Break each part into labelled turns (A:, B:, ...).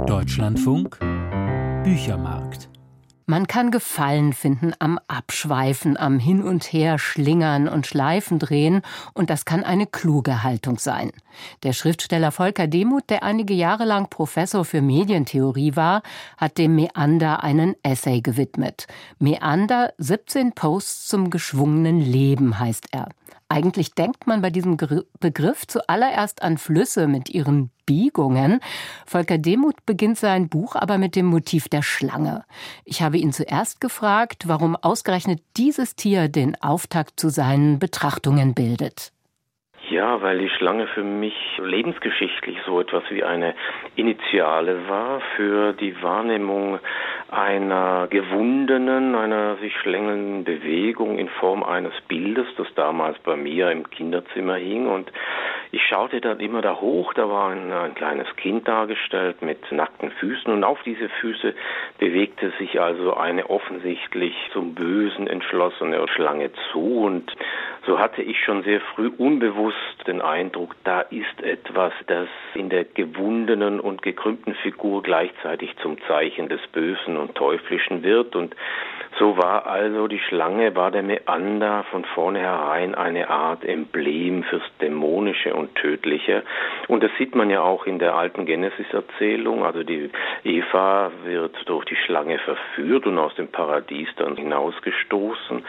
A: Deutschlandfunk Büchermarkt.
B: Man kann Gefallen finden am Abschweifen, am Hin und Her schlingern und Schleifen drehen, und das kann eine kluge Haltung sein. Der Schriftsteller Volker Demuth, der einige Jahre lang Professor für Medientheorie war, hat dem Mäander einen Essay gewidmet. Mäander, 17 Posts zum geschwungenen Leben heißt er. Eigentlich denkt man bei diesem Begriff zuallererst an Flüsse mit ihren Biegungen. Volker Demuth beginnt sein Buch aber mit dem Motiv der Schlange. Ich habe ihn zuerst gefragt, warum ausgerechnet dieses Tier den Auftakt zu seinen Betrachtungen bildet.
C: Ja, weil die Schlange für mich lebensgeschichtlich so etwas wie eine Initiale war für die Wahrnehmung einer gewundenen, einer sich schlängelnden Bewegung in Form eines Bildes, das damals bei mir im Kinderzimmer hing. Und ich schaute dann immer da hoch, da war ein kleines Kind dargestellt mit nackten Füßen, und auf diese Füße bewegte sich also eine offensichtlich zum Bösen entschlossene Schlange zu. Und so hatte ich schon sehr früh unbewusst den Eindruck, da ist etwas, das in der gewundenen und gekrümmten Figur gleichzeitig zum Zeichen des Bösen und Teuflischen wird. Und so war also die Schlange, war der Mäander von vornherein eine Art Emblem fürs Dämonische und Tödliche. Und das sieht man ja auch in der alten Genesis-Erzählung. Also die Eva wird durch die Schlange verführt und aus dem Paradies dann hinausgestoßen.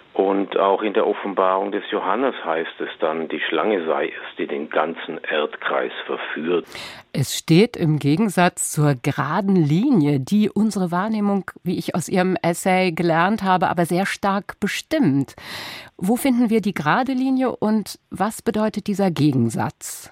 C: Und auch in der Offenbarung des Johannes heißt es dann, die Schlange sei es, die den ganzen Erdkreis verführt.
B: Es steht im Gegensatz zur geraden Linie, die unsere Wahrnehmung, wie ich aus Ihrem Essay gelernt habe, aber sehr stark bestimmt. Wo finden wir die gerade Linie und was bedeutet dieser Gegensatz?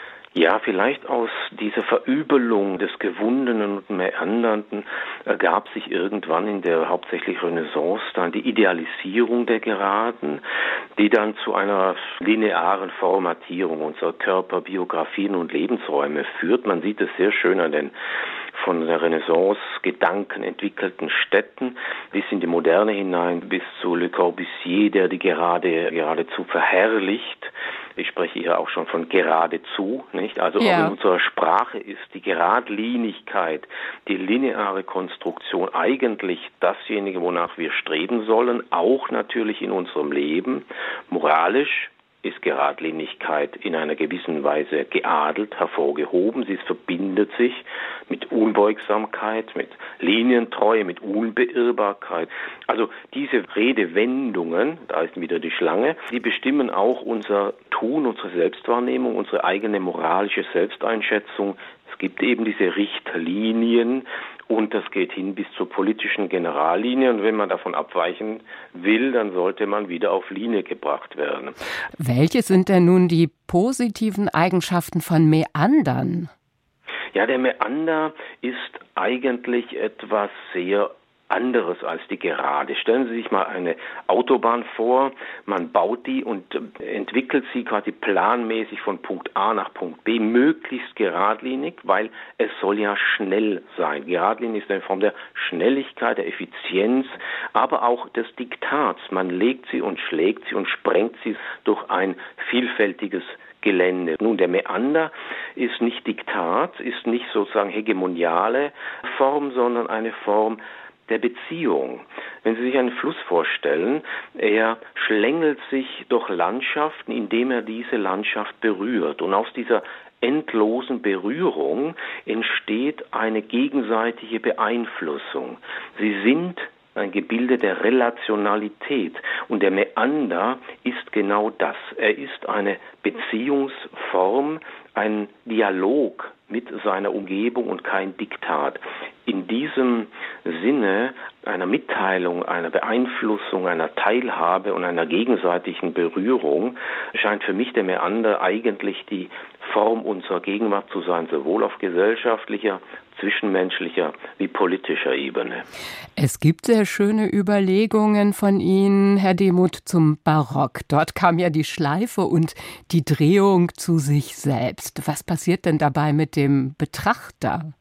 C: Ja, vielleicht aus dieser Verübelung des Gewundenen und Mäandernden ergab sich irgendwann in der hauptsächlich Renaissance dann die Idealisierung der Geraden, die dann zu einer linearen Formatierung unserer Körper, Biografien und Lebensräume führt. Man sieht es sehr schön an den von der Renaissance Gedanken entwickelten Städten bis in die Moderne hinein, bis zu Le Corbusier, der die Gerade geradezu verherrlicht. Ich spreche hier auch schon von geradezu, nicht? Also
B: ja.
C: Auch in unserer Sprache ist die Geradlinigkeit, die lineare Konstruktion eigentlich dasjenige, wonach wir streben sollen, auch natürlich in unserem Leben. Moralisch ist Geradlinigkeit in einer gewissen Weise geadelt, hervorgehoben. Sie verbindet sich mit Unbeugsamkeit, mit Linientreue, mit Unbeirrbarkeit. Also diese Redewendungen, da ist wieder die Schlange, die bestimmen auch unser Tun, unsere Selbstwahrnehmung, unsere eigene moralische Selbsteinschätzung. Es gibt eben diese Richtlinien, und das geht hin bis zur politischen Generallinie. Und wenn man davon abweichen will, dann sollte man wieder auf Linie gebracht werden.
B: Welche sind denn nun die positiven Eigenschaften von Mäandern?
C: Ja, der Mäander ist eigentlich etwas sehr anderes als die Gerade. Stellen Sie sich mal eine Autobahn vor, man baut die und entwickelt sie quasi planmäßig von Punkt A nach Punkt B, möglichst geradlinig, weil es soll ja schnell sein. Geradlinig ist eine Form der Schnelligkeit, der Effizienz, aber auch des Diktats. Man legt sie und schlägt sie und sprengt sie durch ein vielfältiges Gelände. Nun, der Mäander ist nicht Diktat, ist nicht sozusagen hegemoniale Form, sondern eine Form der Beziehung. Wenn Sie sich einen Fluss vorstellen, er schlängelt sich durch Landschaften, indem er diese Landschaft berührt. Und aus dieser endlosen Berührung entsteht eine gegenseitige Beeinflussung. Sie sind ein Gebilde der Relationalität. Und der Mäander ist genau das. Er ist eine Beziehungsform, ein Dialog mit seiner Umgebung und kein Diktat. In diesem Sinne einer Mitteilung, einer Beeinflussung, einer Teilhabe und einer gegenseitigen Berührung scheint für mich der Mäander eigentlich die Form unserer Gegenwart zu sein, sowohl auf gesellschaftlicher, zwischenmenschlicher wie politischer Ebene.
B: Es gibt sehr schöne Überlegungen von Ihnen, Herr Demuth, zum Barock. Dort kam ja die Schleife und die Drehung zu sich selbst. Was passiert denn dabei mit dem Betrachter?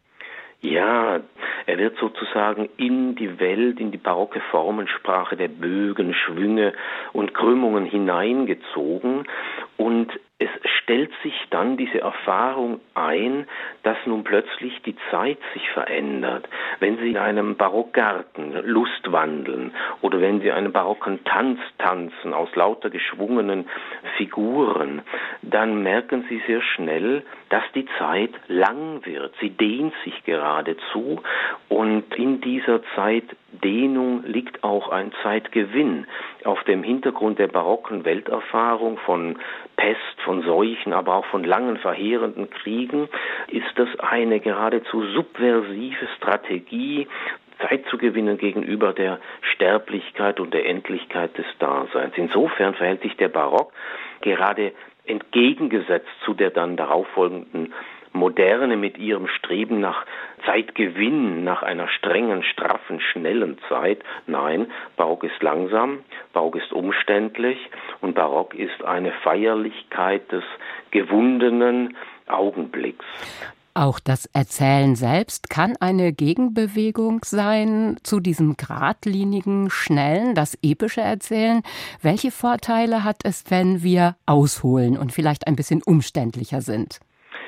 C: Ja, er wird sozusagen in die Welt, in die barocke Formensprache der Bögen, Schwünge und Krümmungen hineingezogen, und Es stellt sich dann diese Erfahrung ein, dass nun plötzlich die Zeit sich verändert. Wenn Sie in einem Barockgarten lustwandeln oder wenn Sie einen barocken Tanz tanzen aus lauter geschwungenen Figuren, dann merken Sie sehr schnell, dass die Zeit lang wird. Sie dehnt sich geradezu und in dieser Zeitdehnung liegt auch ein Zeitgewinn. Auf dem Hintergrund der barocken Welterfahrung von Pest, von Seuchen, aber auch von langen, verheerenden Kriegen, ist das eine geradezu subversive Strategie, Zeit zu gewinnen gegenüber der Sterblichkeit und der Endlichkeit des Daseins. Insofern verhält sich der Barock gerade entgegengesetzt zu der dann darauffolgenden Moderne mit ihrem Streben nach Zeitgewinn, nach einer strengen, straffen, schnellen Zeit. Nein, Barock ist langsam, Barock ist umständlich und Barock ist eine Feierlichkeit des gewundenen Augenblicks.
B: Auch das Erzählen selbst kann eine Gegenbewegung sein zu diesem geradlinigen, schnellen, das epische Erzählen. Welche Vorteile hat es, wenn wir ausholen und vielleicht ein bisschen umständlicher sind?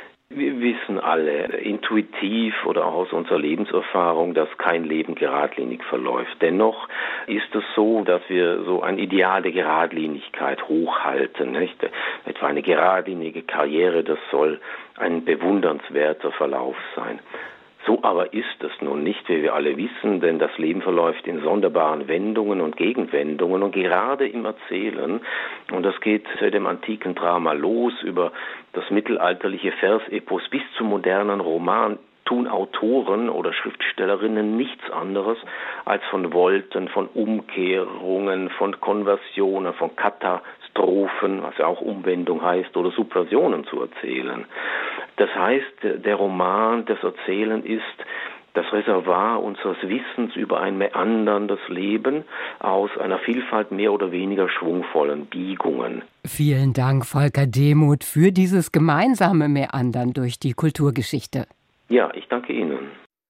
C: Wir wissen alle intuitiv oder auch aus unserer Lebenserfahrung, dass kein Leben geradlinig verläuft. Dennoch ist es so, dass wir so ein Ideal der Geradlinigkeit hochhalten. Nicht? Etwa eine geradlinige Karriere, das soll ein bewundernswerter Verlauf sein. So aber ist es nun nicht, wie wir alle wissen, denn das Leben verläuft in sonderbaren Wendungen und Gegenwendungen und gerade im Erzählen, und das geht seit dem antiken Drama los, über das mittelalterliche Versepos bis zum modernen Roman, tun Autoren oder Schriftstellerinnen nichts anderes, als von Volten, von Umkehrungen, von Konversionen, von Katastrophen, was ja auch Umwendung heißt, oder Subversionen zu erzählen. Das heißt, der Roman, das Erzählen ist das Reservoir unseres Wissens über ein meanderndes Leben aus einer Vielfalt mehr oder weniger schwungvollen Biegungen.
B: Vielen Dank, Volker Demuth, für dieses gemeinsame Meandern durch die Kulturgeschichte.
C: Ja, ich danke Ihnen.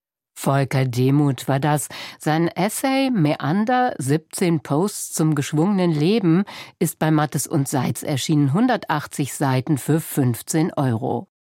B: Volker Demuth war das. Sein Essay Meander, 17 Posts zum geschwungenen Leben, ist bei Mattes und Seitz erschienen, 180 Seiten für 15 €.